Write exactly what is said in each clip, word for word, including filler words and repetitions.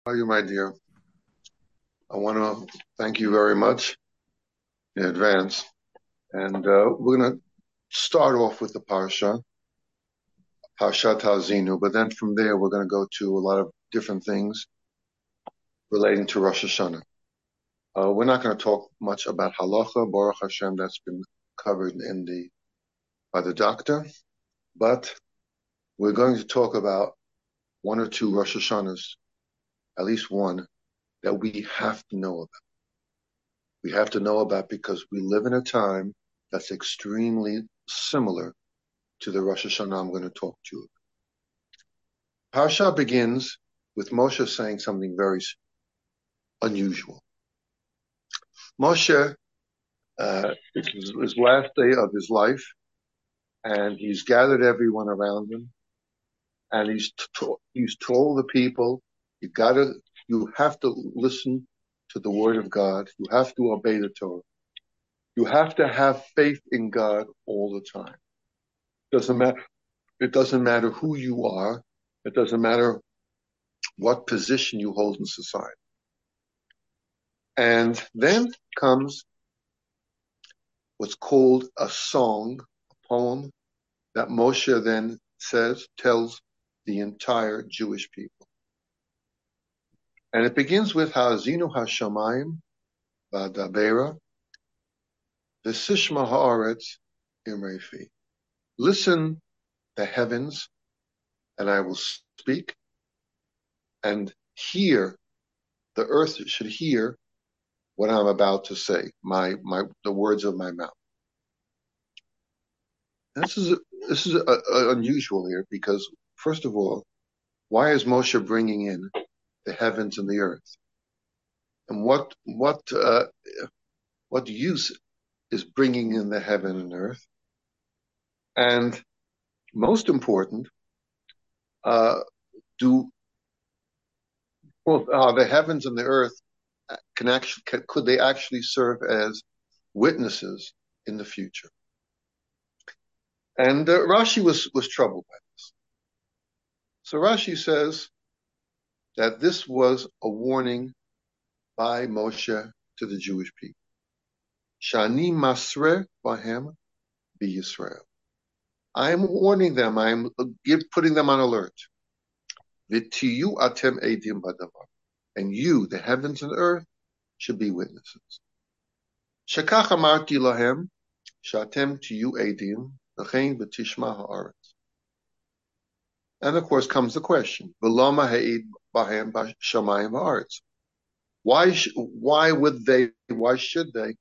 How are you, my dear? I want to thank you very much in advance. And uh, we're going to start off with the Parsha, Parshat Hazinu, but then from there we're going to go to a lot of different things relating to Rosh Hashanah. Uh, we're not going to talk much about Halacha, Baruch Hashem, that's been covered in the by the doctor, but we're going to talk about one or two Rosh Hashanahs, at least one, that we have to know about. We have to know about because we live in a time that's extremely similar to the Rosh Hashanah I'm going to talk to you about. Parsha begins with Moshe saying something very unusual. Moshe, uh, it's his, his last day of his life, and he's gathered everyone around him, and he's to, he's told the people, you gotta, you have to listen to the word of God. You have to obey the Torah. You have to have faith in God all the time. Doesn't matter. It doesn't matter who you are. It doesn't matter what position you hold in society. And then comes what's called a song, a poem, that Moshe then says, tells the entire Jewish people. And it begins with Ha'azinu Hashamayim V'adabera V'sishma Ha'aretz Imrefi. Listen the heavens, and I will speak, and hear, the earth should hear what I'm about to say, my, my, the words of my mouth. And this is, this is a, a, unusual here because, first of all, why is Moshe bringing in the heavens and the earth? And what, what, uh, what use is bringing in the heaven and earth? And most important, uh, do, well, uh, the heavens and the earth can actually, can, could they actually serve as witnesses in the future? And uh, Rashi was, was troubled by this. So Rashi says that this was a warning by Moshe to the Jewish people. Shani masre bahem b'Yisrael. I am warning them. I am putting them on alert. V'tiyu atem edim badavar. And you, the heavens and earth, should be witnesses. Shekach amarti lahem shatem tiyu edim v'chein v'tishma ha'aretz. And of course comes the question: V'lama ha'ed bahem b'shamayim ha'aretz. Why? Sh- why would they? Why should they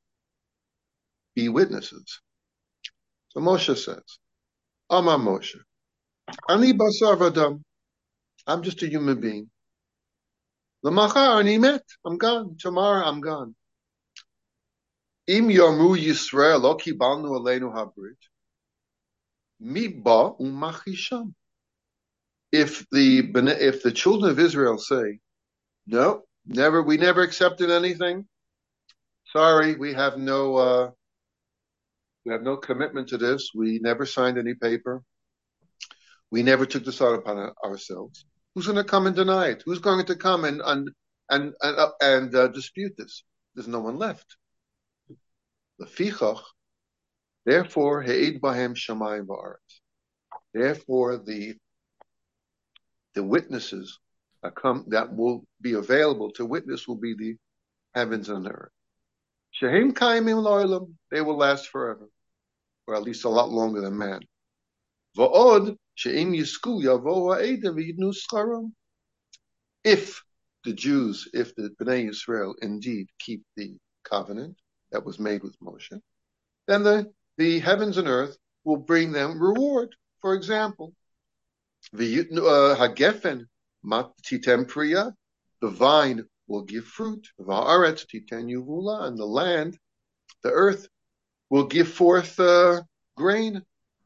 be witnesses? So Moshe says, Amar Moshe, Ani basar v'adam. I'm just a human being. L'machar ani met. I'm gone. Tomorrow I'm gone. Im yomru Yisrael lo kibalnu aleinu habrit. Mi ba umachisham. If the if the children of Israel say, no, never, we never accepted anything. Sorry, we have no, uh, we have no commitment to this. We never signed any paper. We never took this out upon ourselves. Who's going to come and deny it? Who's going to come and and and and, uh, and uh, dispute this? There's no one left. Lefichach, therefore, he'ed bahem shamayim va'aretz. Therefore, the the witnesses that come that will be available to witness will be the heavens and the earth. Shehem kaimim lo'olam, they will last forever, or at least a lot longer than man. Va'od she'im yisku yavo ha'edem v'yidnu scharam. If the Jews, if the Bnei Yisrael indeed keep the covenant that was made with Moshe, then the, the heavens and earth will bring them reward. For example, Hagefen mat titem priya, the vine will give fruit. Va'aretz titen yuvula, and the land, the earth, will give forth uh, grain.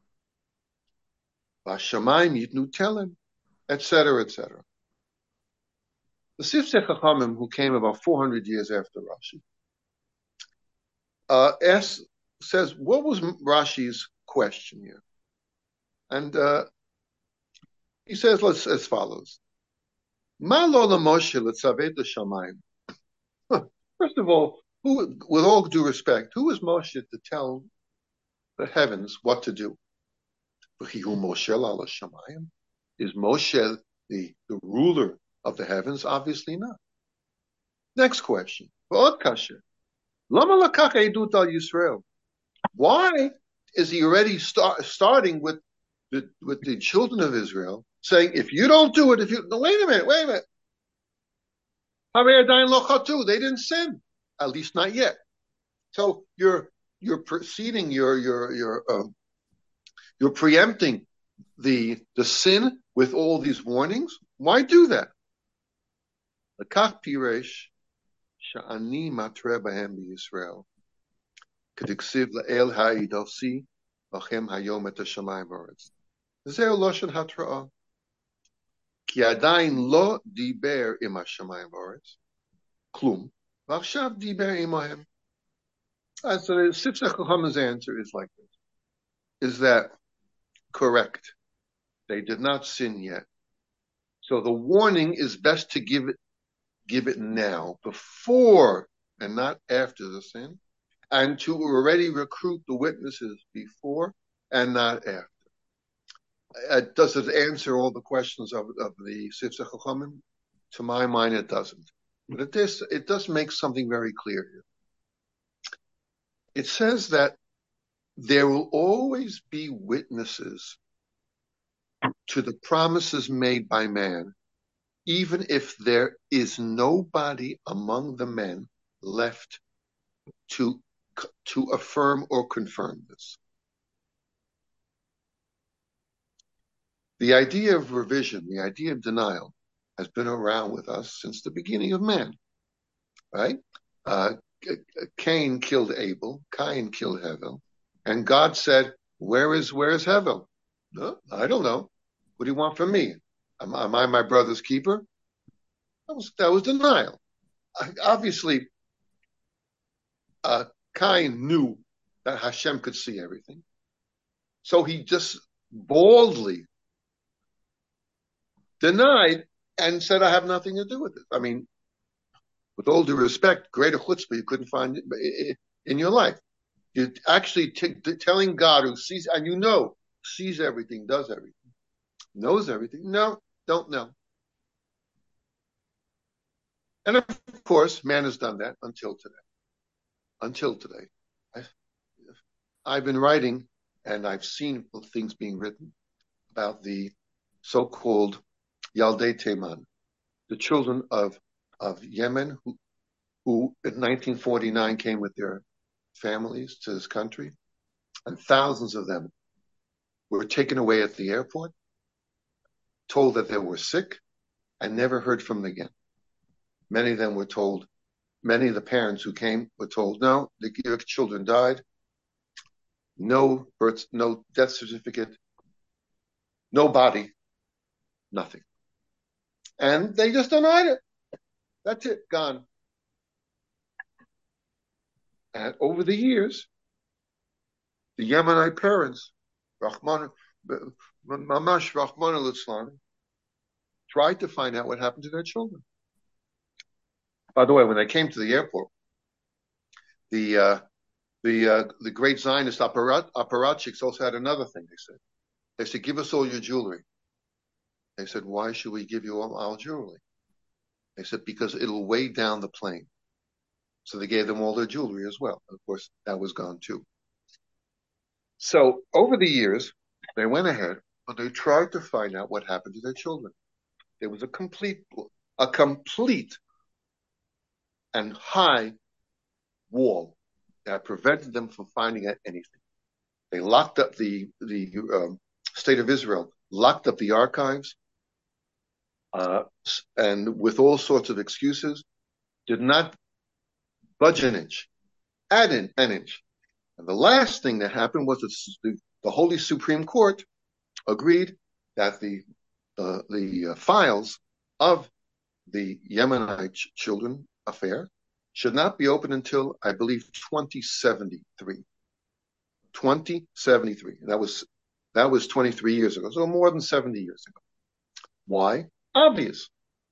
V'shamayim yitnu telem, et cetera, et cetera. The Sifsei Chachamim, who came about four hundred years after Rashi, uh, asks, says, what was Rashi's question here? And uh, he says as follows. Ma lo Moshe l'tzavet l'shamayim. First of all, who, with all due respect, who is Moshe to tell the heavens what to do? Moshe al shamayim. Is Moshe the, the ruler of the heavens? Obviously not. Next question. Lama lakach edut al Yisrael. Why is he already start, starting with the, with the children of Israel, saying, if you don't do it, if you, no, wait a minute, wait a minute. They didn't sin, at least not yet. So you're, you're proceeding, you're, you're, you're, um, you're preempting the, the sin with all these warnings. Why do that? Lakach piresh sha'ani matre bahem b'Yisrael. K'diksiv la'el ha'idalsi lachem hayom et hashamayim v'aretz. Zeu loshen hatra'ah. Ki adayin lo diber im hashamayim v'aretz. Klum. V'achshav diber imahem. And so the Sifsei Chachamim's answer is like this. Is that correct? They did not sin yet. So the warning is best to give it, give it now, before and not after the sin, and to already recruit the witnesses before and not after. Uh, does it answer all the questions of, of the Sifsei Chachamim? To my mind, it doesn't. But it does, it does make something very clear here. It says that there will always be witnesses to the promises made by man, even if there is nobody among the men left to, to affirm or confirm this. The idea of revision, the idea of denial, has been around with us since the beginning of man, right? Uh, Cain killed Abel, Cain killed Hevel, and God said, where is, where is Hevel? No, I don't know. What do you want from me? Am, am I my brother's keeper? That was, that was denial. I, obviously, uh, Cain knew that Hashem could see everything. So he just boldly denied and said, I have nothing to do with it. I mean, with all due respect, greater chutzpah you couldn't find in your life. You're actually t- t- telling God, who sees, and you know, sees everything, does everything, knows everything. No, don't know. And of course, man has done that until today. Until today. I've, I've been writing, and I've seen things being written about the so-called Yaldei Teiman, the children of, of Yemen, who, who in nineteen forty-nine came with their families to this country, and thousands of them were taken away at the airport, told that they were sick, and never heard from them again. Many of them were told, many of the parents who came were told, no, the, your children died, no birth, no death certificate, no body, nothing. And they just denied it. That's it, gone. And over the years, the Yemenite parents, Rahman, Mamash Rahman al-Islam, tried to find out what happened to their children. By the way, when they came to the airport, the uh, the uh, the great Zionist apparat, apparatchiks also had another thing. They said, they said, give us all your jewelry. They said, why should we give you all our jewelry? They said, because it'll weigh down the plane. So they gave them all their jewelry as well. Of course, that was gone too. So over the years, they went ahead and they tried to find out what happened to their children. There was a complete, a complete and high wall that prevented them from finding out anything. They locked up the, the um, state of Israel, locked up the archives, uh, and with all sorts of excuses, did not budge an inch, add in an inch. And the last thing that happened was the, the Holy Supreme Court agreed that the uh, the uh, files of the Yemenite ch- children affair should not be open until, I believe, twenty seventy-three. twenty seventy-three. That was that was twenty-three years ago, so more than seventy years ago. Why? Obvious.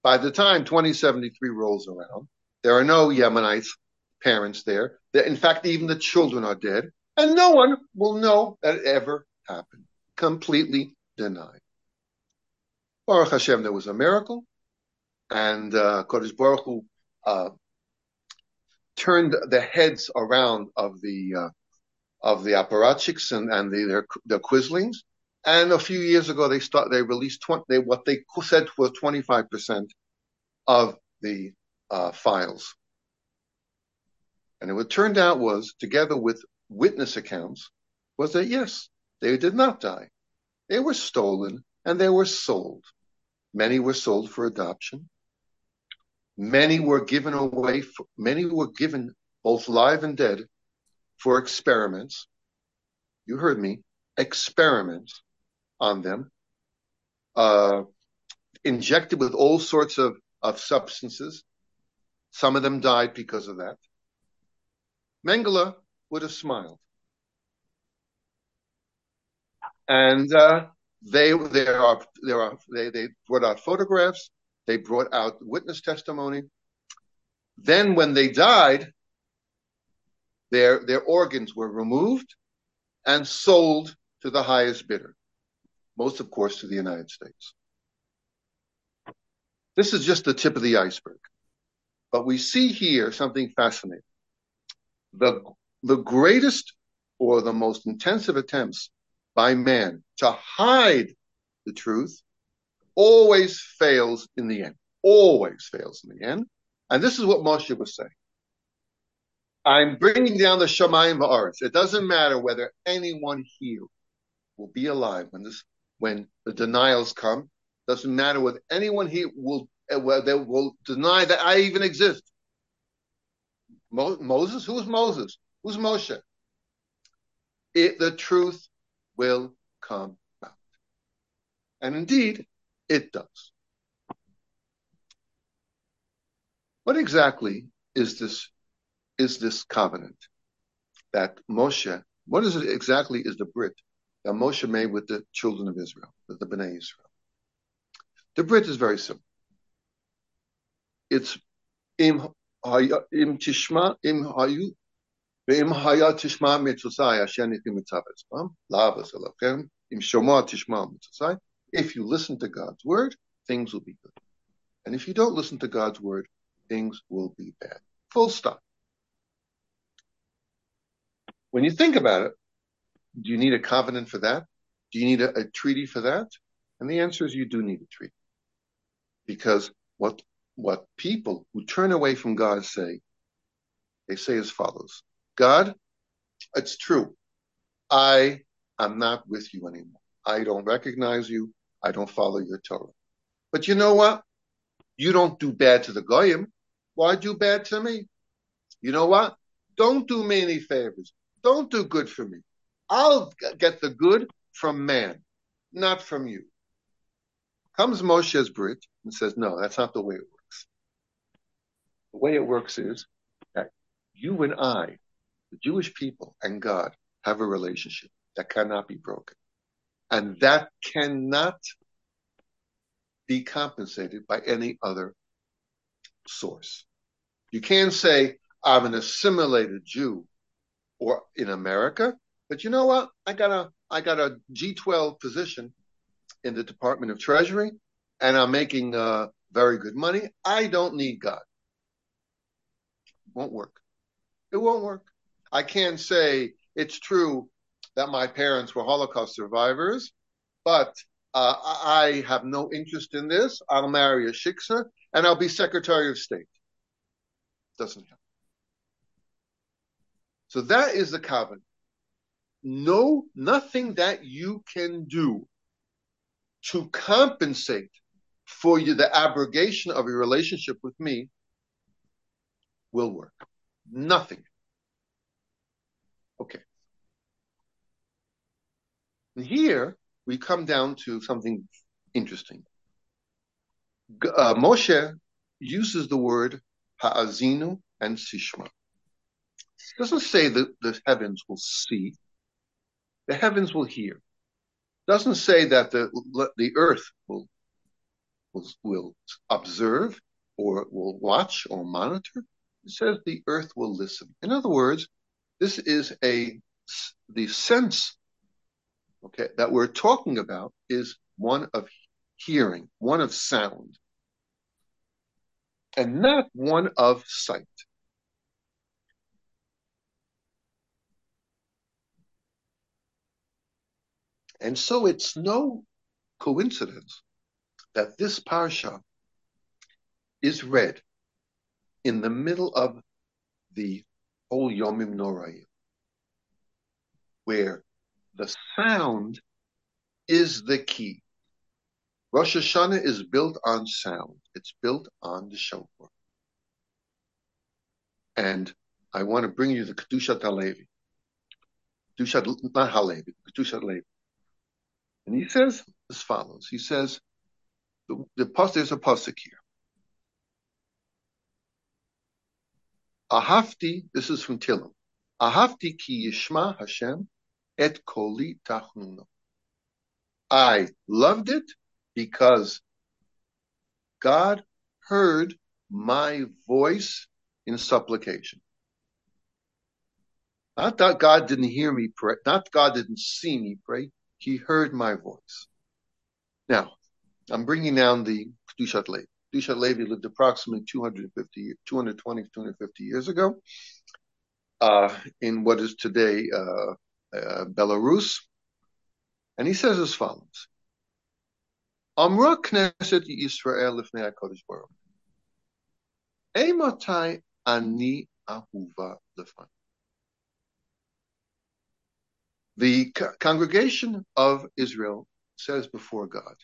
By the time twenty seventy-three rolls around, there are no Yemenites parents there. In fact, even the children are dead, and no one will know that it ever happened. Completely denied. Baruch Hashem, there was a miracle, and uh, Kodesh Baruch Hu uh, turned the heads around of the uh, of the apparatchiks and, and the, their the quislings. And a few years ago, they start they released twenty, they, what they said was twenty-five percent of the uh, files. And what turned out was, together with witness accounts, was that yes, they did not die. They were stolen and they were sold. Many were sold for adoption. Many were given away. For, many were given, both live and dead, for experiments. You heard me. Experiments on them. Uh, injected with all sorts of, of substances. Some of them died because of that. Mengele would have smiled. And uh, they there are there are they, they brought out photographs, they brought out witness testimony. Then when they died, their their organs were removed and sold to the highest bidder. Most, of course, to the United States. This is just the tip of the iceberg. But we see here something fascinating. The, the greatest or the most intensive attempts by man to hide the truth always fails in the end. Always fails in the end. And this is what Moshe was saying. I'm bringing down the Shamayim Ha'aretz. It doesn't matter whether anyone here will be alive when this, when the denials come. Doesn't matter whether anyone here will, they will deny that I even exist. Mo- Moses? Who's Moses? Who's Moshe? It, the truth will come out. And indeed, it does. What exactly is this, is this covenant that Moshe, what is it exactly is the Brit that Moshe made with the children of Israel, with the Bnei Israel? The Brit is very simple. It's im im tishma im hayu ve'im haya tishma mitzvosai asher nichim mitzav lavas elochem im shoma tishma mitzvosai. If you listen to God's word, things will be good. And if you don't listen to God's word, things will be bad. Full stop. When you think about it, do you need a covenant for that? Do you need a, a treaty for that? And the answer is you do need a treaty. Because what what people who turn away from God say, they say as follows: God, it's true. I am not with you anymore. I don't recognize you. I don't follow your Torah. But you know what? You don't do bad to the Goyim. Why do bad to me? You know what? Don't do me any favors. Don't do good for me. I'll get the good from man, not from you. Comes Moshe's Brit and says, no, that's not the way it works. The way it works is that you and I, the Jewish people and God, have a relationship that cannot be broken. And that cannot be compensated by any other source. You can't say, I'm an assimilated Jew or in America, but you know what? I got a, I got a G twelve position in the Department of Treasury, and I'm making uh, very good money. I don't need God. It won't work. It won't work. I can't say it's true that my parents were Holocaust survivors, but uh, I have no interest in this. I'll marry a shiksa, and I'll be Secretary of State. Doesn't happen. So that is the covenant. No, nothing that you can do to compensate for you the abrogation of your relationship with me will work. Nothing. Okay. And here we come down to something interesting. Uh, Moshe uses the word ha'azinu and sishma. It doesn't say that the heavens will see. The heavens will hear. It doesn't say that the the earth will will, will observe or will watch or monitor. It says the earth will listen. In other words, this is a, the sense, okay, that we're talking about is one of hearing, one of sound, and not one of sight. And so it's no coincidence that this parsha is read in the middle of the whole Yomim Noraim, where the sound is the key. Rosh Hashanah is built on sound. It's built on the shofar. And I want to bring you the Kedushat Halevi. Kedushat, not Halevi, Kedushat Levi. And he says as follows. He says, the, the there's a pasuk here. Ahavti, this is from Tillim. Ahavti ki yishma Hashem et koli tachnuno. I loved it because God heard my voice in supplication. Not that God didn't hear me pray, not God didn't see me pray, he heard my voice. Now, I'm bringing down the Kedushat Levi. Kedushat Levi lived approximately two hundred fifty, two hundred twenty, two hundred fifty years ago uh, in what is today uh, uh, Belarus. And he says as follows. Amra Knesset Yisrael Lifnei HaKadosh Baruch Hu. Eimatai ani ahuva lefan. The co- congregation of Israel says before God,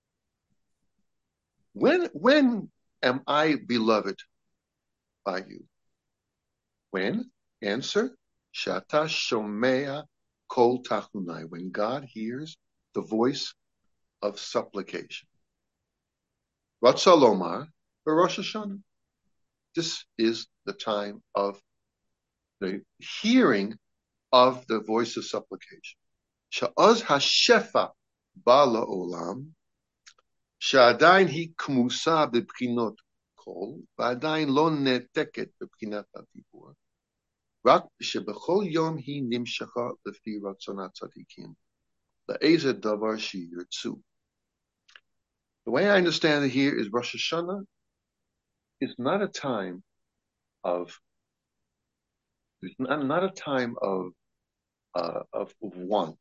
when, when am I beloved by you? When? Answer, Shata Shomea Kol Tachunai, when God hears the voice of supplication. Ratzalomar, Rosh Hashanah. This is the time of the hearing of the voice of supplication. Sha'oz hashefa bala olam, sha'adain hi kmusa bebchinot kol, va'adain lo neteket bebchinat hadibur, rak shebechol yom hi nimshacha lefi ratzonat tzadikim, la'ezeh davar sheyirtzu. The way I understand it here is Rosh Hashanah is not a time of, it's not, not a time of Uh, of, of want.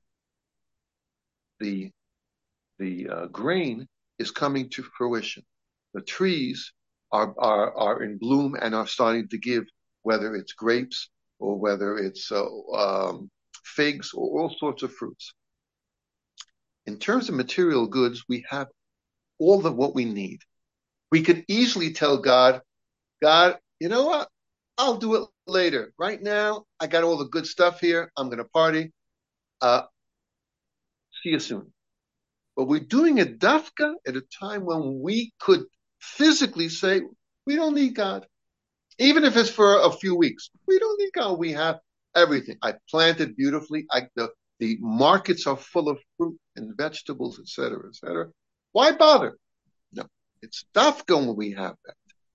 The the uh, grain is coming to fruition. The trees are, are are in bloom and are starting to give, whether it's grapes or whether it's uh, um, figs or all sorts of fruits. In terms of material goods, we have all of what we need. We could easily tell God, God, you know what? I'll do it later. Right now, I got all the good stuff here. I'm going to party. Uh, see you soon. But we're doing it dafka at a time when we could physically say, we don't need God. Even if it's for a few weeks, we don't need God. We have everything. I planted beautifully. I, the, the markets are full of fruit and vegetables, et cetera, et cetera. Why bother? No, it's dafka when we have that.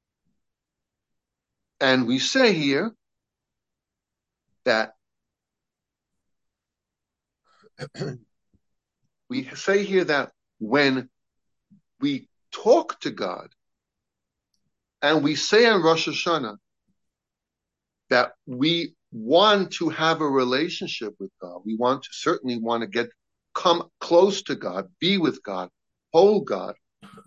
And we say here that we say here that when we talk to God and we say on Rosh Hashanah that we want to have a relationship with God, we want to certainly want to get come close to God, be with God, hold God,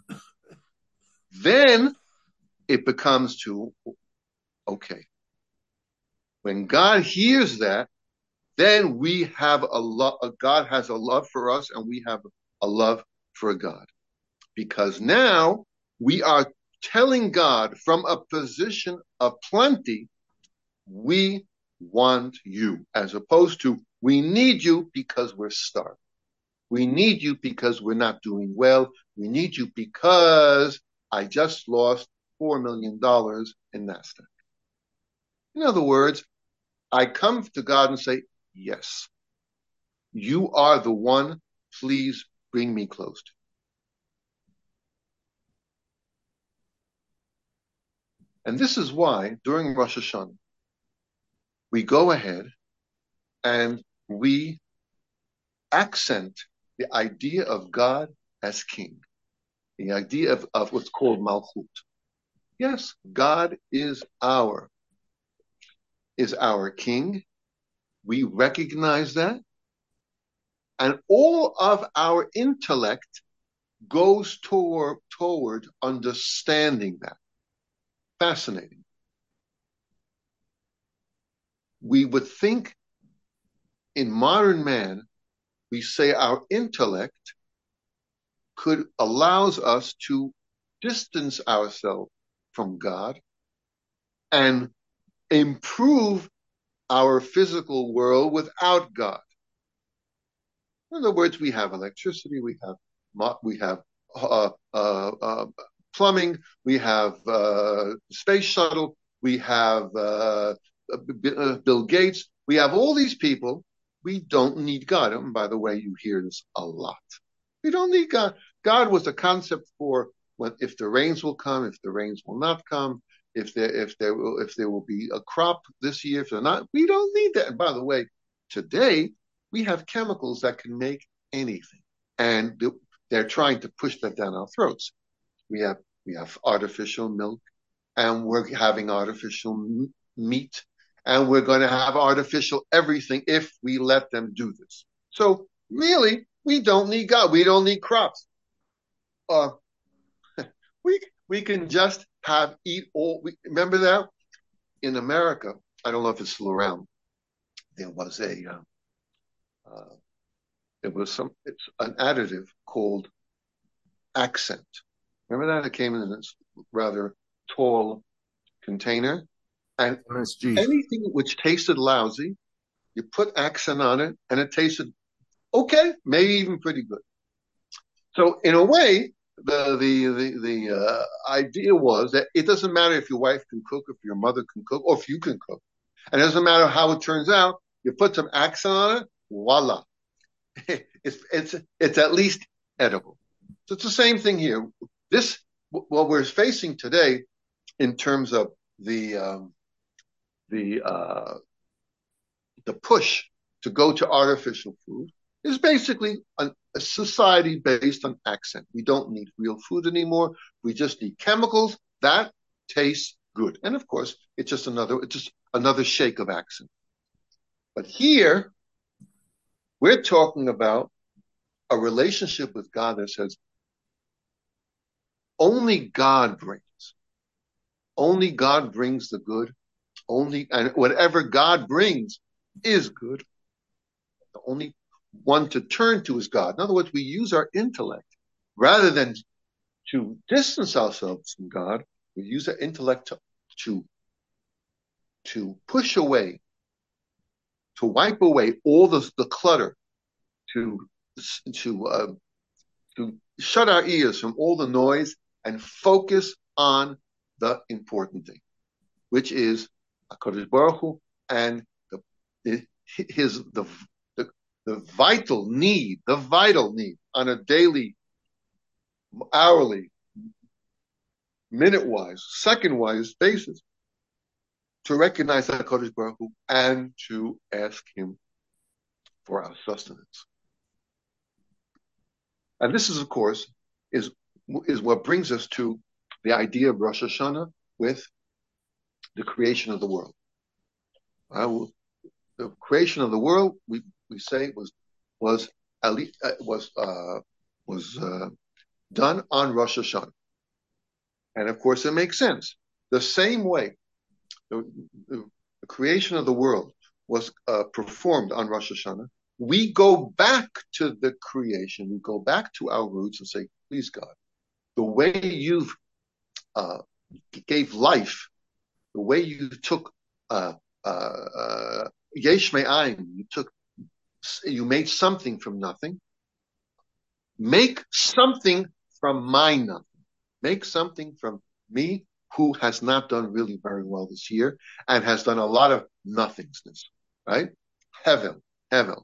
then it becomes to, okay. When God hears that, then we have a love, God has a love for us and we have a love for God. Because now we are telling God from a position of plenty, we want you, as opposed to we need you because we're starved. We need you because we're not doing well. We need you because I just lost four million dollars in NASDAQ. In other words, I come to God and say, yes, you are the one, please bring me close to you. And this is why during Rosh Hashanah, we go ahead and we accent the idea of God as king, the idea of, of what's called Malchut. Yes, God is our, is our king. We recognize that. And all of our intellect goes toward, toward understanding that. Fascinating. We would think in modern man, we say our intellect could allows us to distance ourselves from God and improve our physical world without God. In other words, we have electricity, we have we have uh, uh, uh, plumbing, we have uh, space shuttle, we have uh, Bill Gates, we have all these people. We don't need God. And by the way, you hear this a lot. We don't need God. God was a concept for when, if the rains will come, if the rains will not come, if there if there will if there will be a crop this year, if they're not. We don't need that. And by the way, today we have chemicals that can make anything, and they're trying to push that down our throats. We have we have artificial milk, and we're having artificial meat, and we're going to have artificial everything if we let them do this. So really, we don't need God. We don't need crops. Uh, we we can just have eat all. We, remember that in America. I don't know if it's still around. There was a uh, uh, there was some. It's an additive called Accent. Remember that? It came in this rather tall container, and M S G. Anything which tasted lousy, you put Accent on it, and it tasted okay, maybe even pretty good. So in a way, the the the, the uh, idea was that it doesn't matter if your wife can cook, if your mother can cook, or if you can cook. And it doesn't matter how it turns out. You put some accent on it, voila. it's it's it's at least edible. So it's the same thing here. This what we're facing today in terms of the um, the uh, the push to go to artificial food is basically a, a society based on accent. We don't need real food anymore. We just need chemicals that taste good. And of course, it's just another, it's just another shake of accent. But here, we're talking about a relationship with God that says, only God brings. Only God brings the good. Only, and whatever God brings is good. The only one to turn to is God. In other words, we use our intellect rather than to distance ourselves from God. We use our intellect to to, to push away, to wipe away all the, the clutter, to to uh, to shut our ears from all the noise and focus on the important thing, which is HaKadosh Baruch Hu and the, the his the the the vital need, the vital need on a daily, hourly, minute-wise, second-wise basis to recognize HaKadosh Baruch Hu and to ask him for our sustenance. And this is, of course, is, is what brings us to the idea of Rosh Hashanah with the creation of the world. Uh, the creation of the world, we, we say, was was was uh, was uh, done on Rosh Hashanah, and of course, it makes sense. The same way the, the, the creation of the world was uh, performed on Rosh Hashanah, we go back to the creation. We go back to our roots and say, "Please, God, the way you've uh, gave life, the way you took uh, uh, yesh me'ayin, you took." You made something from nothing. Make something from my nothing. Make something from me who has not done really very well this year and has done a lot of nothingness, right? Hevel, Hevel.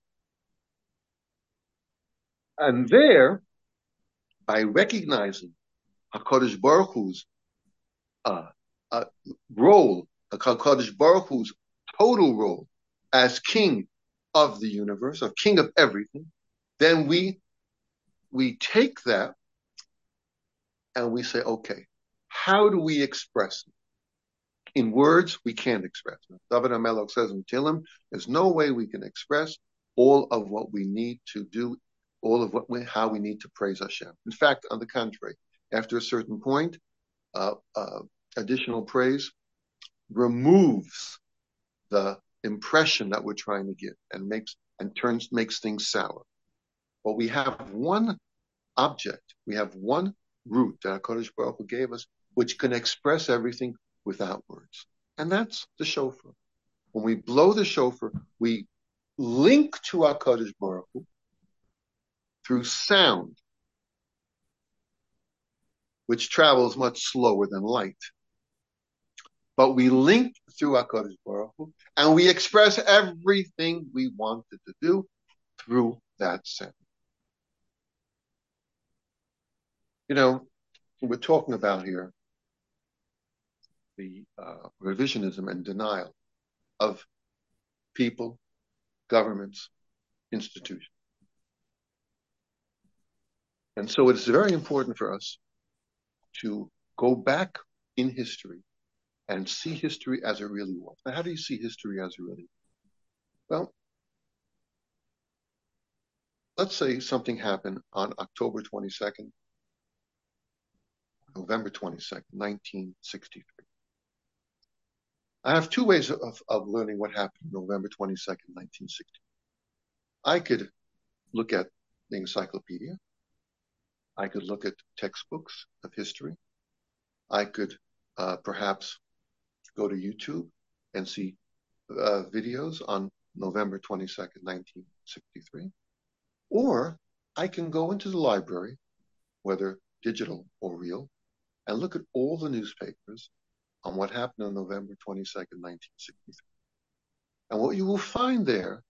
And there, by recognizing HaKadosh Baruch Hu's uh, uh, role, HaKadosh Baruch Hu's total role as king of the universe, of king of everything, then we we take that and we say, okay, how do we express it? In words, we can't express it. David HaMelech says in Tehillim, there's no way we can express all of what we need to do, all of what we, how we need to praise Hashem. In fact, on the contrary, after a certain point, uh, uh, additional praise removes the impression that we're trying to give and makes and turns makes things sour. But we have one object, we have one root that HaKadosh Baruch Hu gave us, which can express everything without words. And that's the shofar. When we blow the shofar, we link to HaKadosh Baruch Hu through sound, which travels much slower than light. But we link through HaKadosh Baruch Hu, and we express everything we wanted to do through that sound. You know, we're talking about here the uh, revisionism and denial of people, governments, institutions. And so it's very important for us to go back in history and see history as it really was. Now, how do you see history as it really was? Well, let's say something happened on October twenty-second, November twenty-second, nineteen sixty-three. I have two ways of, of learning what happened November twenty-second, nineteen sixty-three. I could look at the encyclopedia. I could look at textbooks of history. I could uh, perhaps go to YouTube and see uh, videos on November twenty-second, nineteen sixty-three. Or I can go into the library, whether digital or real, and look at all the newspapers on what happened on November twenty-second, nineteen sixty-three. And what you will find there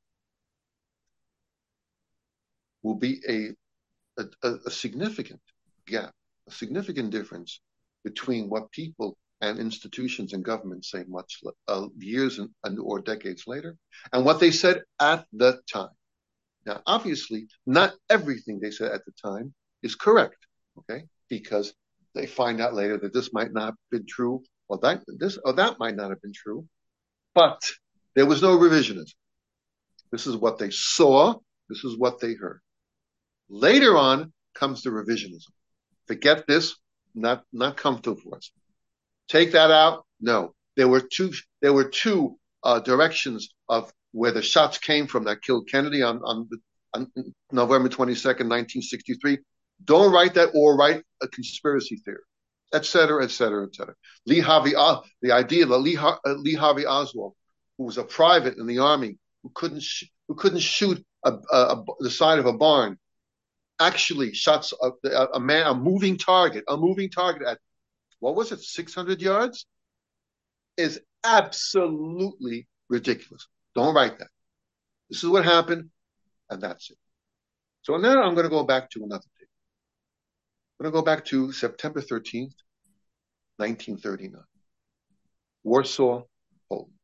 will be a, a, a significant gap, a significant difference between what people and institutions and governments say much uh, years and, and or decades later, and what they said at the time. Now, obviously, not everything they said at the time is correct, okay? Because they find out later that this might not have been true, or that this or that might not have been true. But there was no revisionism. This is what they saw. This is what they heard. Later on comes the revisionism. Forget this, not not comfortable for us. Take that out. No, there were two. There were two uh, directions of where the shots came from that killed Kennedy on, on, on November twenty-second, nineteen sixty-three. Don't write that, or write a conspiracy theory, et cetera, et cetera, et cetera. Lee Harvey, uh, the idea that Lee, uh, Lee Harvey Oswald, who was a private in the army, who couldn't sh- who couldn't shoot a, a, a, the side of a barn, actually shot a, a man, a moving target, a moving target at, what was it, six hundred yards, is absolutely ridiculous. Don't write that. This is what happened, and that's it. So now I'm going to go back to another date. I'm going to go back to September thirteenth, nineteen thirty-nine. Warsaw, Poland.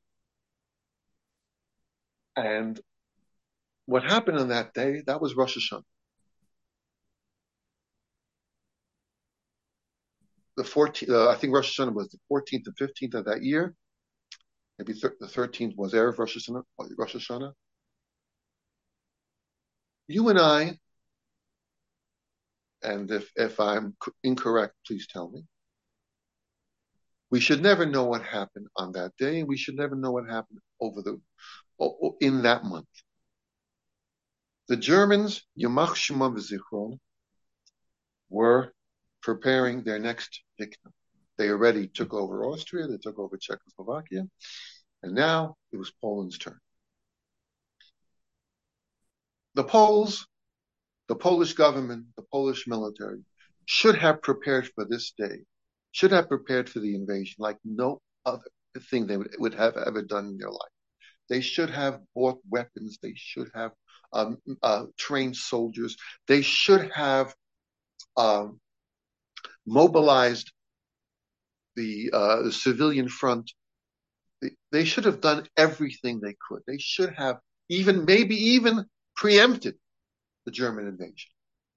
And what happened on that day, that was Rosh Hashanah. The fourteenth, uh, I think Rosh Hashanah was the fourteenth and fifteenth of that year. Maybe th- the thirteenth was Erev Rosh Hashanah, Rosh Hashanah. You and I, and if, if I'm incorrect, please tell me. We should never know what happened on that day. We should never know what happened over the in that month. The Germans, Yamach Shema v'Zichron, were preparing their next victim. They already took over Austria, they took over Czechoslovakia, and now it was Poland's turn. The Poles, the Polish government, the Polish military should have prepared for this day, should have prepared for the invasion like no other thing they would, would have ever done in their life. They should have bought weapons. They should have um, uh, trained soldiers. They should have um, mobilized the, uh, the civilian front, they, they should have done everything they could. They should have even, maybe even preempted the German invasion.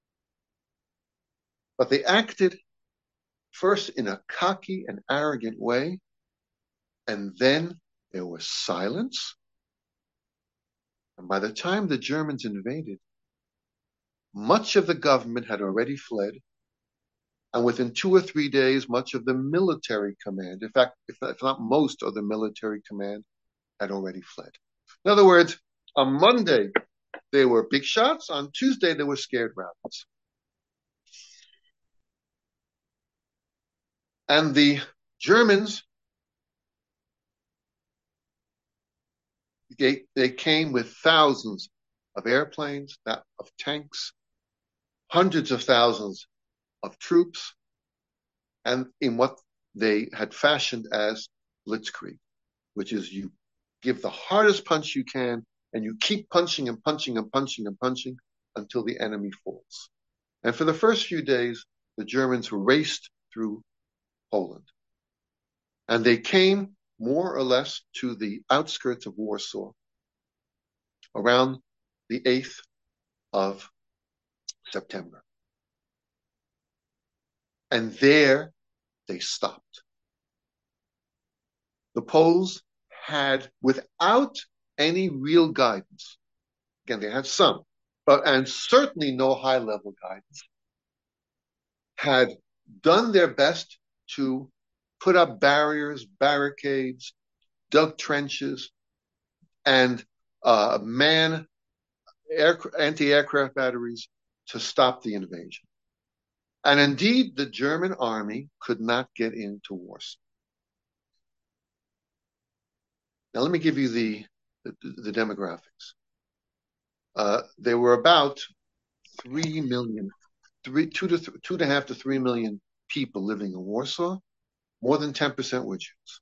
But they acted first in a cocky and arrogant way, and then there was silence. And by the time the Germans invaded, much of the government had already fled, and within two or three days, much of the military command, in fact, if not, if not most of the military command, had already fled. In other words, on Monday, they were big shots. On Tuesday, they were scared rabbits. And the Germans, they, they came with thousands of airplanes, of tanks, hundreds of thousands of troops, and in what they had fashioned as blitzkrieg, which is you give the hardest punch you can, and you keep punching and punching and punching and punching until the enemy falls. And for the first few days, the Germans raced through Poland. And they came more or less to the outskirts of Warsaw around the eighth of September. And there they stopped. The Poles had, without any real guidance, again, they had some, but and certainly no high-level guidance, had done their best to put up barriers, barricades, dug trenches, and uh, man air, anti-aircraft batteries to stop the invasion. And indeed, the German army could not get into Warsaw. Now, let me give you the, the, the demographics. Uh, there were about three million, three, two to th- two and a half to three million people living in Warsaw. More than ten percent were Jews.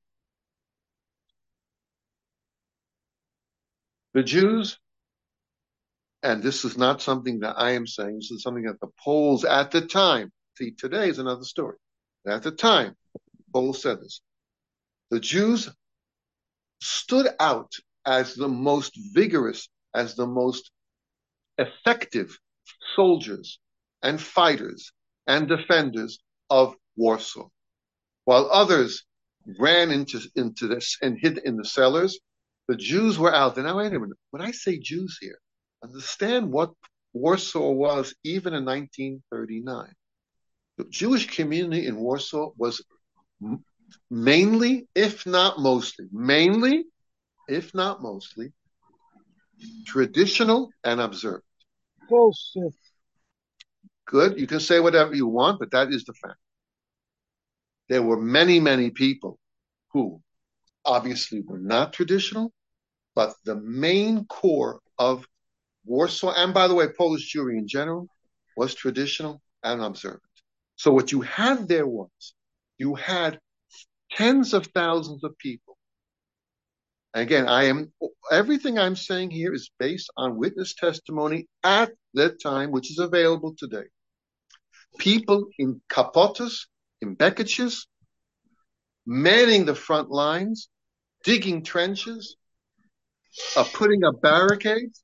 The Jews, and this is not something that I am saying, this is something that the Poles at the time, see, today is another story. At the time, Poles said this. The Jews stood out as the most vigorous, as the most effective soldiers and fighters and defenders of Warsaw. While others ran into, into this and hid in the cellars, the Jews were out there. Now, wait a minute. When I say Jews here, understand what Warsaw was even in nineteen thirty-nine. The Jewish community in Warsaw was mainly, if not mostly, mainly, if not mostly, traditional and observant. Bullshit. Good. You can say whatever you want, but that is the fact. There were many, many people who obviously were not traditional, but the main core of Warsaw, and by the way, Polish Jewry in general, was traditional and observant. So what you had there was, you had tens of thousands of people. And again, I am, everything I'm saying here is based on witness testimony at that time, which is available today. People in kapotas, in beketjes, manning the front lines, digging trenches, uh, putting up barricades,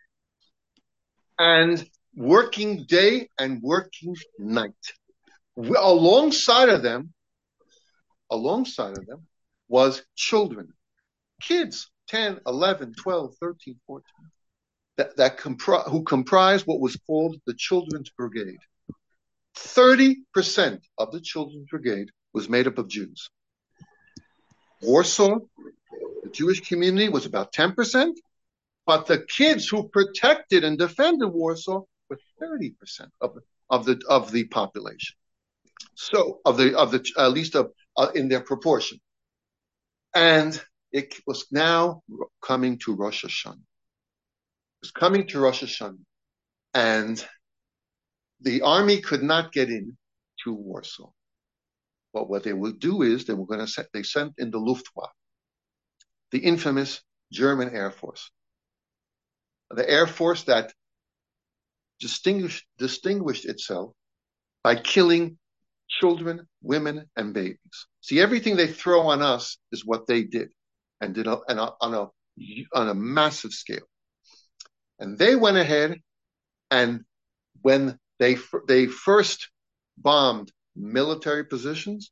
and working day and working night. Alongside of them, alongside of them was children, kids, ten, eleven, twelve, thirteen, fourteen, that, that compri- who comprised what was called the Children's Brigade. thirty percent of the Children's Brigade was made up of Jews. Warsaw, the Jewish community, was about ten percent, but the kids who protected and defended Warsaw were thirty percent of the, of the, of the population. So, of the, of the, at least of, uh, in their proportion. And it was now coming to Rosh Hashanah. It was coming to Rosh Hashanah. And the army could not get in to Warsaw. But what they would do is they were going to set, they sent in the Luftwaffe, the infamous German Air Force. The Air Force that distinguished, distinguished itself by killing children, women, and babies. See, everything they throw on us is what they did, and did on a, on a on a massive scale. And they went ahead, and when they they first bombed military positions,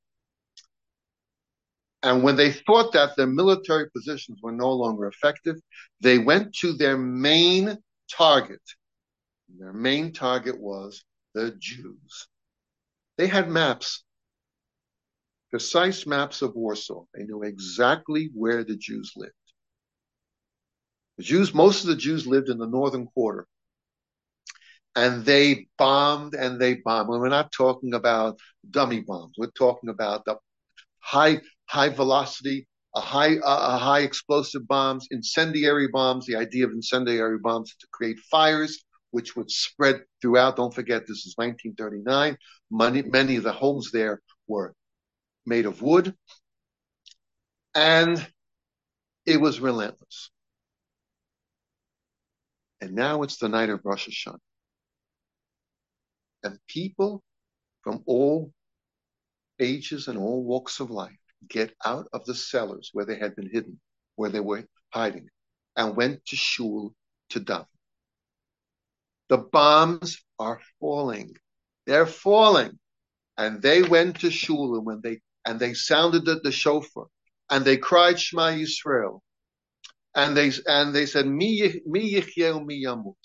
and when they thought that their military positions were no longer effective, they went to their main target. Their main target was the Jews. They had maps, precise maps of Warsaw. They knew exactly where the Jews lived. The Jews, most of the Jews lived in the northern quarter. And they bombed and they bombed. We're not talking about dummy bombs. We're talking about the high, high velocity, a high, uh, a high explosive bombs, incendiary bombs. The idea of incendiary bombs is to create fires, which would spread throughout. Don't forget, this is nineteen thirty-nine. Many, many of the homes there were made of wood. And it was relentless. And now it's the night of Rosh Hashanah. And people from all ages and all walks of life get out of the cellars where they had been hidden, where they were hiding, and went to shul to daven. The bombs are falling. They're falling. And they went to shul, and when they and they sounded the, the shofar, and they cried Shema Yisrael, and they and they said Mi mi yichyeh mi yamut.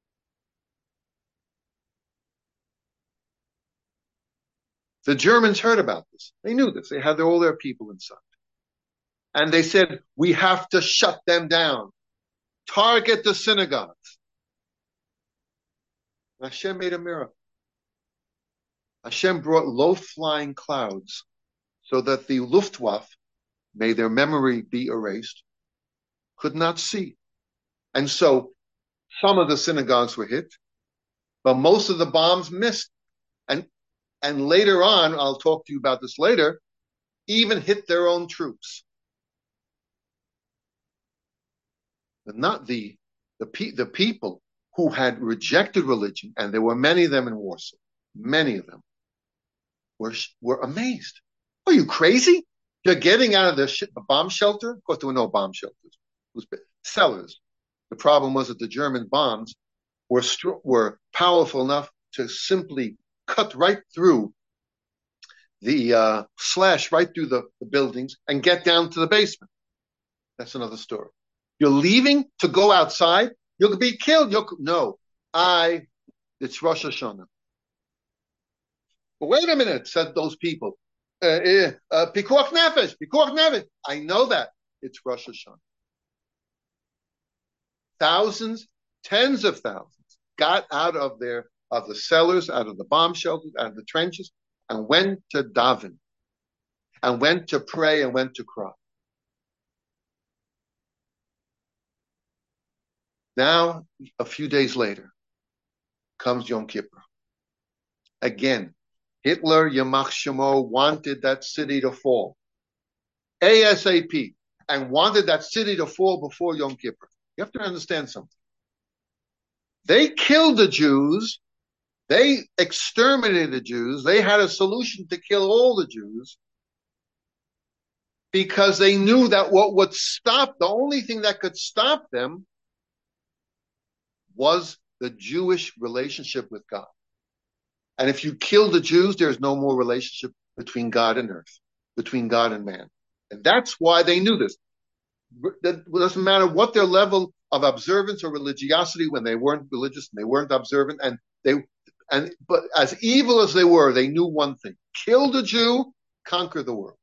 The Germans heard about this. They knew this. They had all their people inside. And they said, we have to shut them down. Target the synagogues. And Hashem made a miracle. Hashem brought low-flying clouds so that the Luftwaffe, may their memory be erased, could not see. And so some of the synagogues were hit, but most of the bombs missed. And And later on, I'll talk to you about this later, even hit their own troops. But not the, the, pe- the people who had rejected religion, and there were many of them in Warsaw, many of them, were, were amazed. Are you crazy? You're getting out of the, sh- the bomb shelter? Of course, there were no bomb shelters. It was cellars. The problem was that the German bombs were, str- were powerful enough to simply cut right through the uh, slash right through the, the buildings and get down to the basement. That's another story. You're leaving to go outside. You'll be killed. You'll no. I. It's Rosh Hashanah. But wait a minute, said those people. Pikuach nefesh, pikuach nefesh. I know that it's Rosh Hashanah. Thousands, tens of thousands got out of their of the cellars, out of the bomb shelters, out of the trenches, and went to daven, and went to pray, and went to cry. Now, a few days later, comes Yom Kippur. Again, Hitler, Yamach Shemo, wanted that city to fall. ASAP, and wanted that city to fall before Yom Kippur. You have to understand something. They killed the Jews. They exterminated the Jews. They had a solution to kill all the Jews because they knew that what would stop, the only thing that could stop them was the Jewish relationship with God. And if you kill the Jews, there's no more relationship between God and earth, between God and man. And that's why they knew this. It doesn't matter what their level of observance or religiosity, when they weren't religious and they weren't observant, and they and but as evil as they were, they knew one thing: kill the Jew, conquer the world.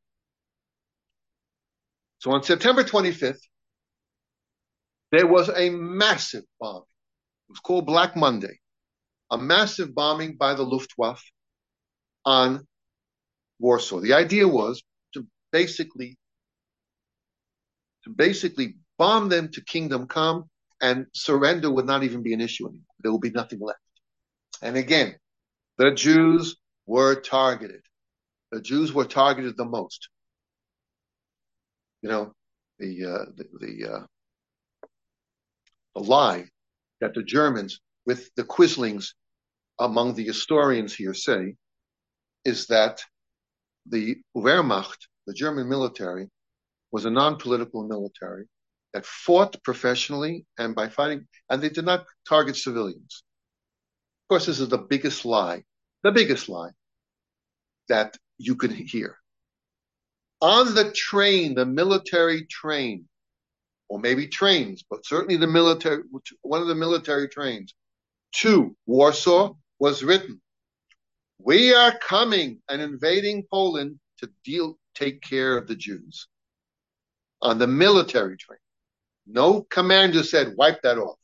So on September twenty-fifth, there was a massive bombing. It was called Black Monday. A massive bombing by the Luftwaffe on Warsaw. The idea was to basically to basically bomb them to kingdom come, and surrender would not even be an issue anymore. There would be nothing left. And again, the Jews were targeted. The Jews were targeted the most. You know, the uh, the the, uh, the lie that the Germans, with the quislings among the historians here, say is that the Wehrmacht, the German military, was a non-political military that fought professionally and by fighting, and they did not target civilians. Of course, this is the biggest lie, the biggest lie that you could hear. On the train, the military train, or maybe trains, but certainly the military, one of the military trains to Warsaw was written, "We are coming and invading Poland to deal, take care of the Jews." On the military train. No commander said, wipe that off.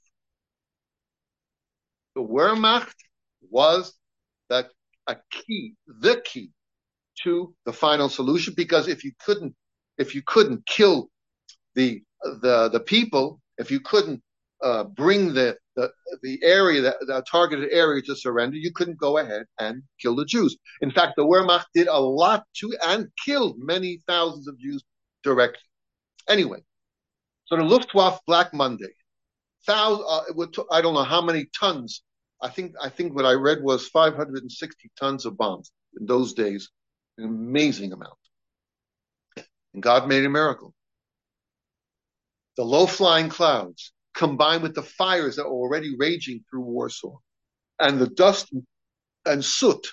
The Wehrmacht was the, a key, the key to the final solution, because if you couldn't, if you couldn't kill the, the, the people, if you couldn't uh, bring the, the, the area, that, the targeted area to surrender, you couldn't go ahead and kill the Jews. In fact, the Wehrmacht did a lot to, and killed many thousands of Jews directly. Anyway, so the Luftwaffe Black Monday, thousand, uh, it would t- I don't know how many tons. I think I think what I read was five hundred sixty tons of bombs in those days, an amazing amount. And God made a miracle. The low-flying clouds, combined with the fires that were already raging through Warsaw, and the dust and soot,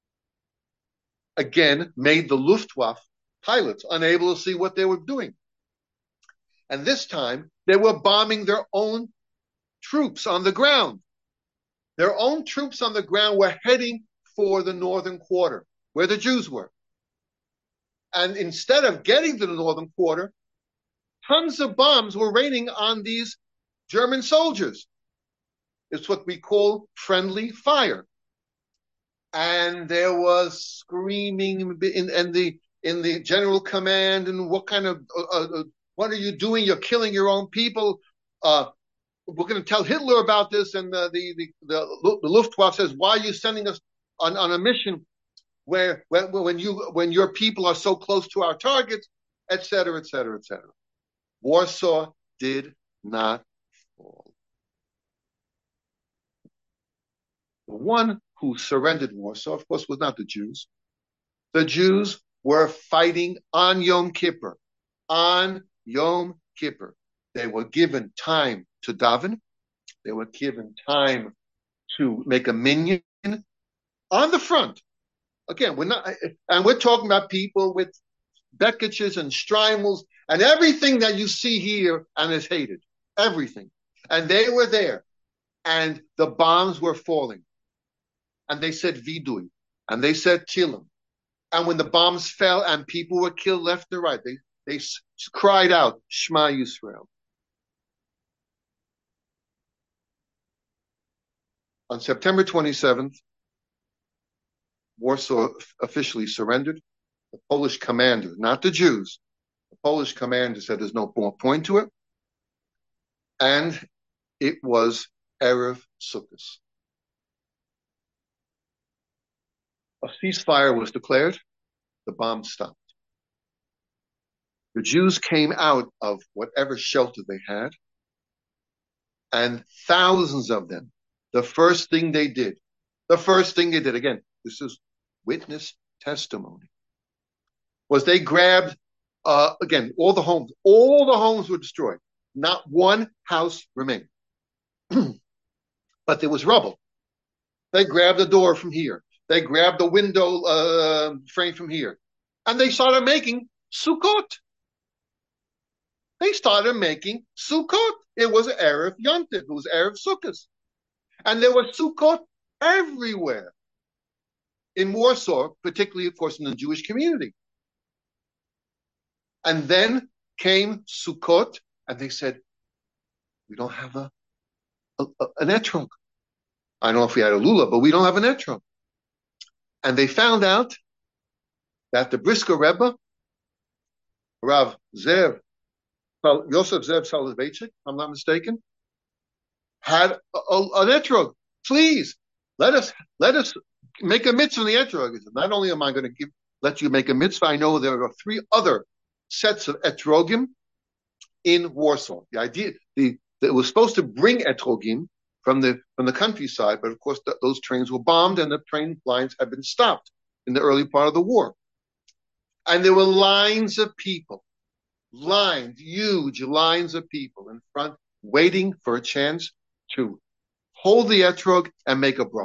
again made the Luftwaffe pilots unable to see what they were doing. And this time, they were bombing their own troops on the ground. Their own troops on the ground were heading for the northern quarter, where the Jews were. And instead of getting to the northern quarter, tons of bombs were raining on these German soldiers. It's what we call friendly fire. And there was screaming in, in the in the general command, and what kind of uh, uh, what are you doing? You're killing your own people. Uh, we're going to tell Hitler about this. And the, the, the, the, the Luftwaffe says, why are you sending us on, on a mission where, when, when you, when your people are so close to our targets, et cetera, et cetera, et cetera. Warsaw did not fall. The one who surrendered Warsaw, of course, was not the Jews. The Jews were fighting on Yom Kippur. On Yom Kippur. They were given time to daven. They were given time to make a minyan on the front. Again, we're not, and we're talking about people with Bekitches and Streimels and everything that you see here and is hated. Everything. And they were there. And the bombs were falling. And they said Vidui. And they said Tilim. And when the bombs fell and people were killed left and right, they They cried out, Shema Yisrael. On September twenty-seventh, Warsaw officially surrendered. The Polish commander, not the Jews, the Polish commander said there's no more point to it. And it was Erev Sukkot. A ceasefire was declared. The bombs stopped. The Jews came out of whatever shelter they had, and thousands of them, the first thing they did, the first thing they did, again, this is witness testimony, was they grabbed, uh, again, all the homes, all the homes were destroyed. Not one house remained. But there was rubble. They grabbed the door from here. They grabbed the window uh, frame from here. And they started making Sukkot. They started making Sukkot. It was Erev Yontif. It was Erev Sukkot. And there was Sukkot everywhere in Warsaw, particularly, of course, in the Jewish community. And then came Sukkot, and they said, we don't have a, a, a an etrog. I don't know if we had a lulav, but we don't have an etrog. And they found out that the Brisker Rebbe, Rav Zev, Yosef Zev Soloveitchik, if I'm not mistaken, had a, a, an etrog. Please, let us let us make a mitzvah in the etrog. Not only am I going to give, let you make a mitzvah, I know there are three other sets of etrogim in Warsaw. The idea, the, the it was supposed to bring etrogim from the from the countryside, but of course th- those trains were bombed and the train lines had been stopped. in the early part of the war. And there were lines of people, lines, huge lines of people in front, waiting for a chance to hold the etrog and make a bracha.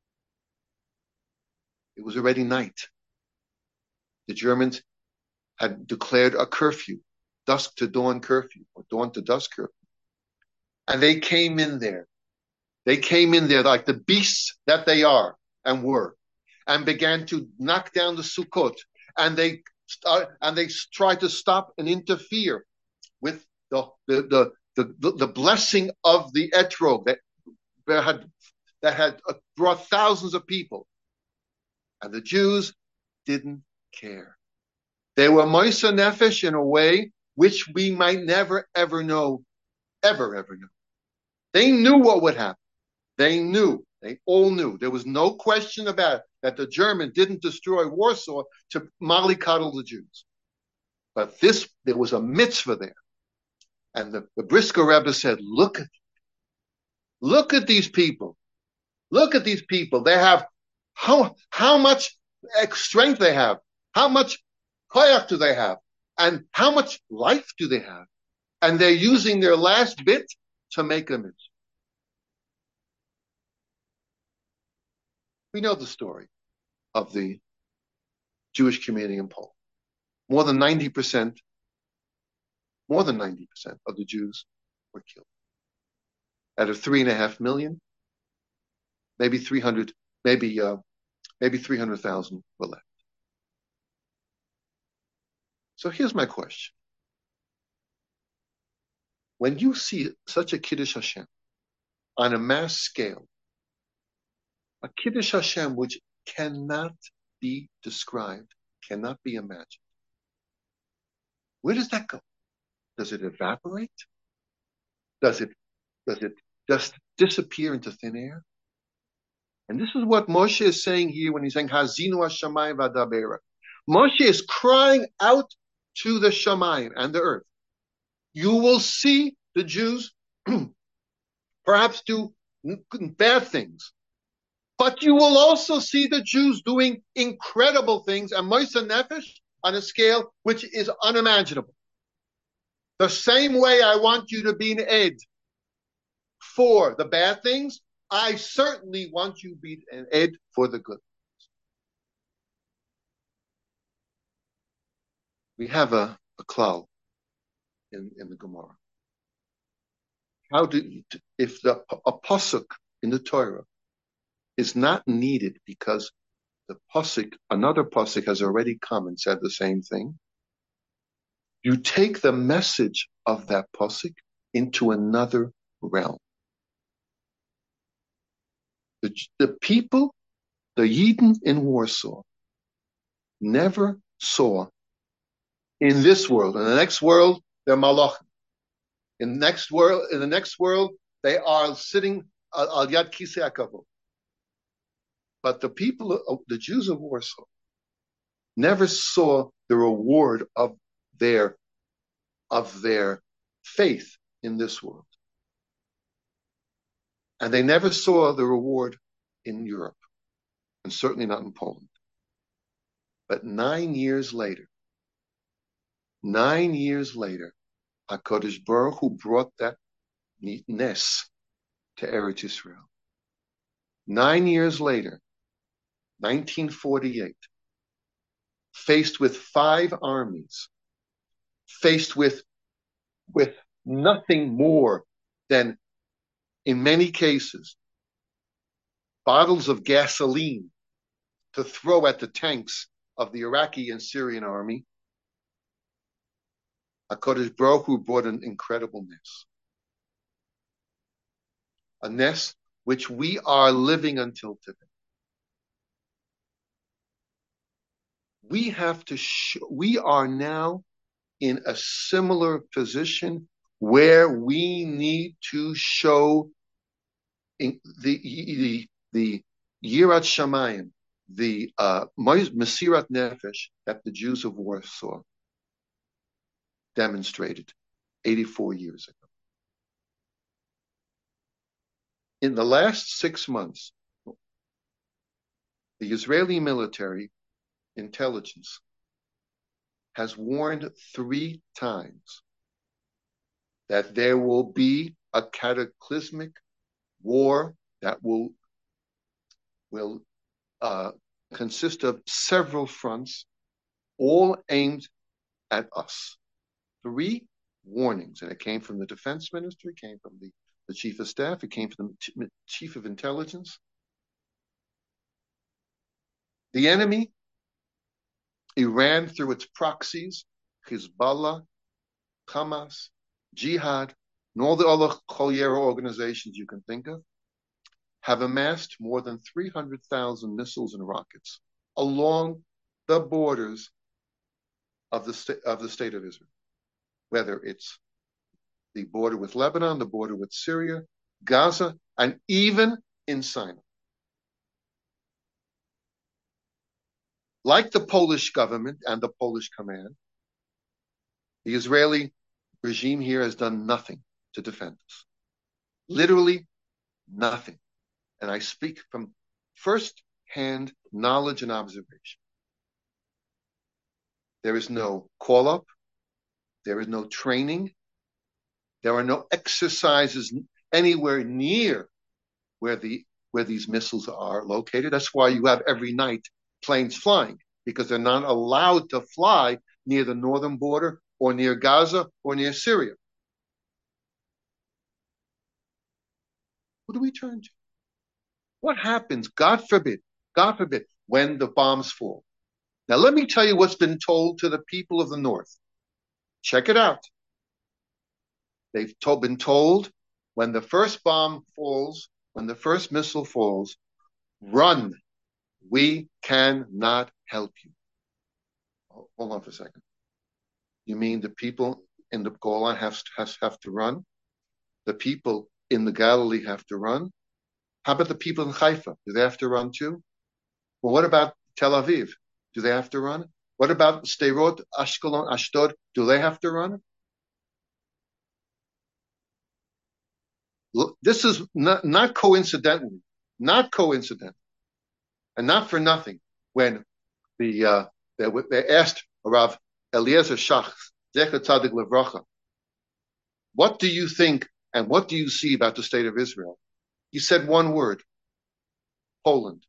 It was already night. The Germans had declared a curfew, dusk to dawn curfew, or dawn to dusk curfew. And they came in there. They came in there like the beasts that they are and were, and began to knock down the Sukkot. And they start, and they tried to stop and interfere with the the the the, the blessing of the etrog that had that had brought thousands of people. And the Jews didn't care. They were moisa nefesh in a way which we might never, ever know, ever, ever know. They knew what would happen. They knew. They all knew. There was no question about it, that the Germans didn't destroy Warsaw to mollycoddle the Jews. But this, there was a mitzvah there. And the, the Brisker Rebbe said, look at, look at these people. Look at these people. They have, how, how much strength they have. How much koyach do they have? And how much life do they have? And they're using their last bit to make a mitzvah. We know the story of the Jewish community in Poland. More than ninety percent, more than ninety percent of the Jews were killed. Out of three and a half million, maybe three hundred, maybe, uh, maybe three hundred thousand were left. So here's my question. When you see such a Kiddush Hashem on a mass scale, a Kiddush Hashem which cannot be described, cannot be imagined, where does that go? Does it evaporate? Does it, does it just disappear into thin air? And this is what Moshe is saying here when he's saying, Hazinu Hashamayim v'adabera. Moshe is crying out to the Shamayim and the earth. You will see the Jews perhaps do bad things, but you will also see the Jews doing incredible things and moisa nefesh on a scale which is unimaginable. The same way I want you to be an ed for the bad things, I certainly want you to be an ed for the good. We have a, a klal in, in the Gemara. How do, if the a pasuk in the Torah is not needed because the pasuk, another pasuk has already come and said the same thing, you take the message of that pasuk into another realm. The, the people, the Yidden in Warsaw, never saw in this world. In the next world, they're malachim. In the next world, in the next world, they are sitting al yad kisei hakavod. But the people, of, the Jews of Warsaw, never saw the reward of their of their faith in this world, and they never saw the reward in Europe, and certainly not in Poland. But nine years later, nine years later, HaKadosh Baruch Hu brought that nes to Eretz Yisrael. Nine years later, nineteen forty-eight, faced with five armies, faced with, with nothing more than, in many cases, bottles of gasoline to throw at the tanks of the Iraqi and Syrian army, HaKadosh Baruch Hu brought an incredible nes. A nes which we are living until today. We have to, sh- we are now in a similar position where we need to show in the, the, the Yirat Shamayim, the uh, Mesirat Nefesh that the Jews of Warsaw demonstrated eighty-four years ago. In the last six months, the Israeli military intelligence has warned three times that there will be a cataclysmic war that will will uh, consist of several fronts, all aimed at us. Three warnings, and it came from the defense minister, it came from the, the chief of staff, it came from the chief of intelligence. The enemy, Iran through its proxies, Hezbollah, Hamas, Jihad, and all the other Choyera organizations you can think of, have amassed more than three hundred thousand missiles and rockets along the borders of the, sta- of the state of Israel, whether it's the border with Lebanon, the border with Syria, Gaza, and even in Sinai. Like the Polish government and the Polish command, the Israeli regime here has done nothing to defend us. Literally nothing. And I speak from first-hand knowledge and observation. There is no call-up. There is no training. There are no exercises anywhere near where the where these missiles are located. That's why you have every night planes flying, because they're not allowed to fly near the northern border or near Gaza or near Syria. Who do we turn to? What happens, God forbid, God forbid, when the bombs fall? Now, let me tell you what's been told to the people of the North. Check it out. They've to- been told when the first bomb falls, when the first missile falls, run. We cannot help you. Hold on for a second. You mean the people in the Golan have, have, have to run? The people in the Galilee have to run? How about the people in Haifa? Do they have to run too? Well, what about Tel Aviv? Do they have to run? What about Sderot, Ashkelon, Ashdod? Do they have to run? This is not, not coincidentally, not coincidentally, and not for nothing. When the uh, they, they asked Rav Eliezer Shach, Zecher Tzadik Levracha, what do you think and what do you see about the state of Israel? He said one word: Poland.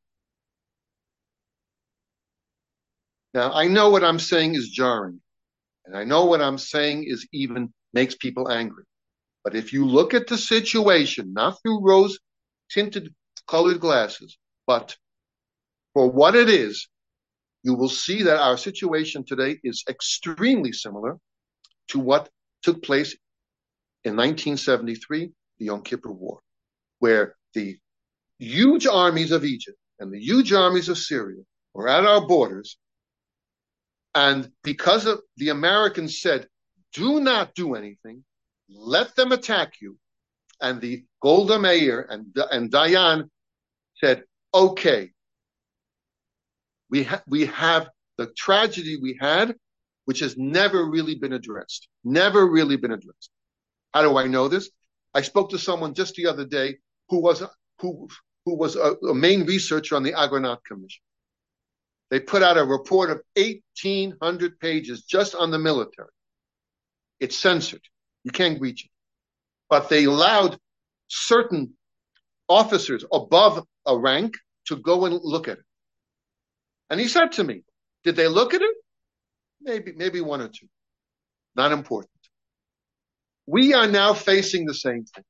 Now, I know what I'm saying is jarring, and I know what I'm saying is even makes people angry. But if you look at the situation, not through rose-tinted colored glasses, but for what it is, you will see that our situation today is extremely similar to what took place in nineteen seventy-three, the Yom Kippur War, where the huge armies of Egypt and the huge armies of Syria were at our borders. And because of the Americans said, do not do anything, let them attack you. And the Golda Meir and, and Dayan said, okay, we, ha- we have the tragedy we had, which has never really been addressed. Never really been addressed. How do I know this? I spoke to someone just the other day who was, who, who was a, a main researcher on the Agranat Commission. They put out a report of eighteen hundred pages just on the military. It's censored. You can't reach it. But they allowed certain officers above a rank to go and look at it. And he said to me, did they look at it? Maybe, maybe one or two. Not important. We are now facing the same thing.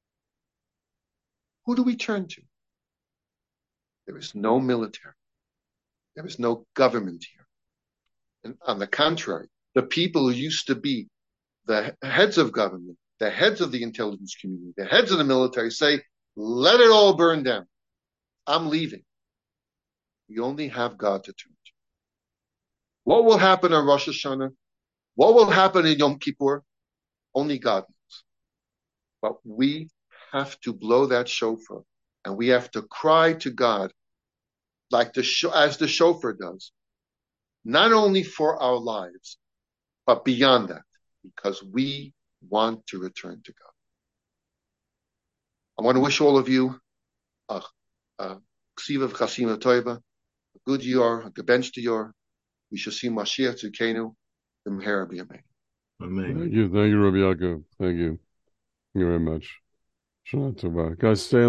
Who do we turn to? There is no military. There is no government here. And on the contrary, the people who used to be the heads of government, the heads of the intelligence community, the heads of the military say, let it all burn down. I'm leaving. We only have God to turn to. What will happen on Rosh Hashanah? What will happen in Yom Kippur? Only God knows. But we have to blow that shofar, and we have to cry to God like the as the shofar does, not only for our lives, but beyond that, because we want to return to God. I want to wish all of you a Ksiva Chasima Toiva, a good year, a gebenchte year, we shall see Mashiach Tzidkenu, the Meher B'Yameinu. Amen. Thank you. Thank you, Rabbi Yaakov. Thank you. Thank you very much. Shana Tova. Guys, stay